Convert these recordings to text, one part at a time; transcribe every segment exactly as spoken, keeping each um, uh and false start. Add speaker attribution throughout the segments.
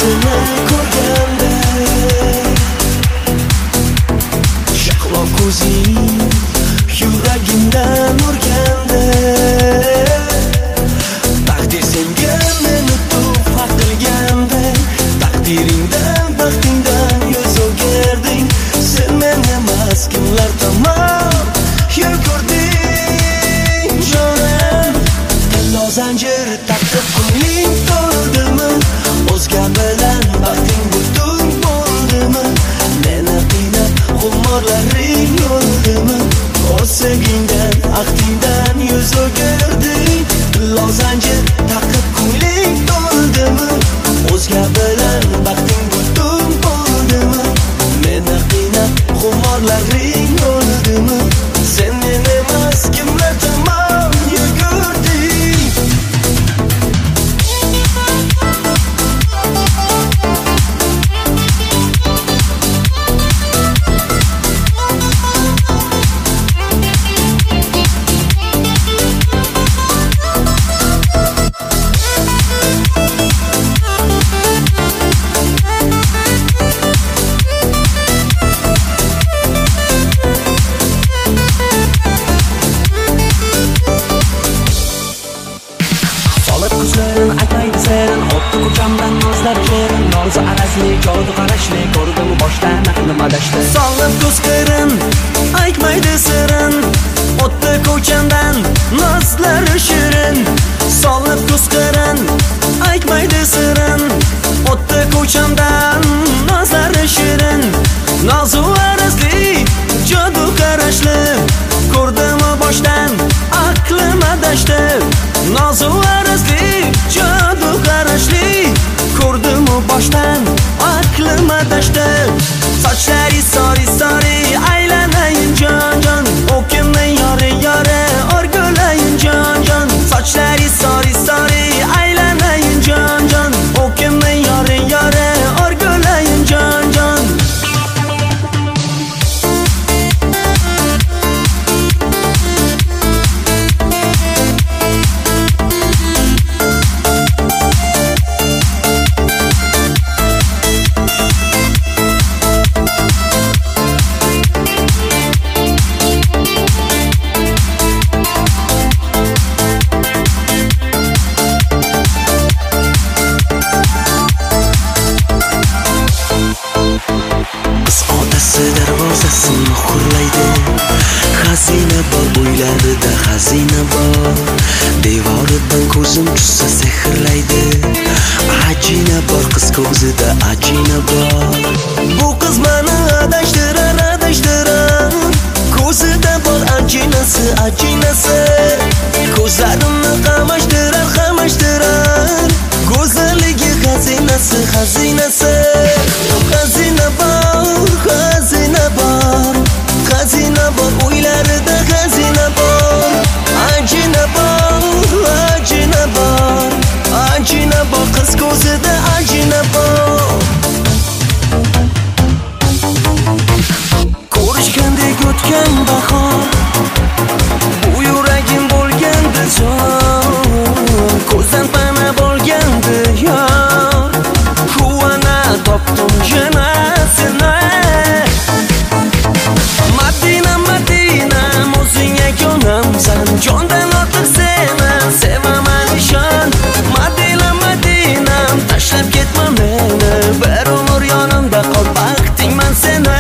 Speaker 1: seni ko'rganda shahlo ko'zing yuragimdan urganda taqdir senga meni tuhfa qilganda taqdiringdan baxtingdan yuz o'girding sen men emas kimlar tomon yugurding jonim tillo zanjir taqib ko'ngling to'ldimi o'zga bilan baxting butun bo'ldimi meni qiynab xumorlaring yo'ldimi o'z sevgingdan axtingdan yuz o'girding tillo zanjir taqib ko'ngling to'ldimi o'zga bilan baxting butun bo'ldimi meni qiynab xumorlaring yo'ldimi sen men emas kimlar tomon yugurding
Speaker 2: Nozu arasli, jodu qarashli, ko'rdim boshdan aqlim adashdi.
Speaker 1: Solib ko'z qirin, aytmaydi sirin, o'tdi ko'chamdan nozlari shirin. Solib ko'z qirin, aytmaydi sirin, o'tdi ko'chamdan nozlari shirin. Nozu arasli, jodu qarashli, ko'rdim boshdan aqlim adashdi. Nozu arasli, jodu qarashli, ko'rdim boshdan aqlim adashdi. Sochlari sori sori aylanayin jon jon, o'kimni yori yori o'rgulayin jon jon. Sochlari sori sori aylanayin jon jon, o'kimni yori yori o'rgulayin jon jon. Xazina bor uylarida xazina bor, devoridan ko'zim tushsa sehrlaydi. Ajina bor qiz ko'zida ajina bor. Bu qiz meni adashtirar adashtirar, ko'zida bor ajinasi ajinasi. Ko'zlarimni qamashtirar qamashtirar, go'zalligi xazinasi xazinasi. Xazina bor xazina bor, xazina bor uylarida xazina bor. Ajina bor ajina bor, ajina bor qiz ko'zida ajina bor. Ko'rishgandek o'tgan bahor, bu yuragim bo'lgandi jon, ko'zdan pana bo'lgandi yor. Quvana topdim janasini, Madina Madina o'zing yagonamsan, jondan ortiq seni sevaman ishon. Madina Madina tashlab ketma meni, bir umr yonimda qol, baxtingman seni.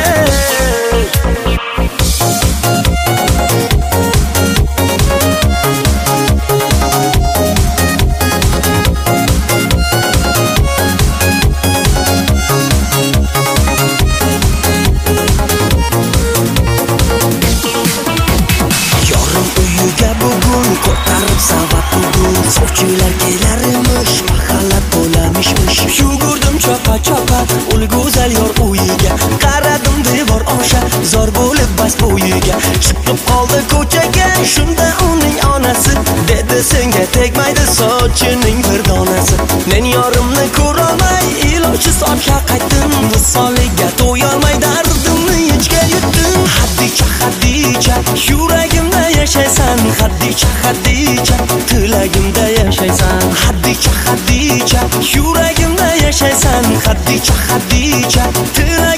Speaker 1: Sovchilar kelarmish, mahalla to'lamishmish. Yugurdim chopa chopa ul go'zal yor uyiga, qaradim devor osha zor bo'lib bas bo'yiga. Chiqib qoldi ko'chaga, shunda uning onasi dedi senga tegmaydi sochining bir donasi. Men yorimni ko'rolmay ilojsiz ortga qaytdim, visoliga to'yolmay dardimni ichga yutdim. Hadicha hadicha yuragimda yashaysan, hadicha hadicha tilagimda yashaysan. Hadicha hadicha yuragimda yashaysan. ekansan haddicha haddicha. Tilagim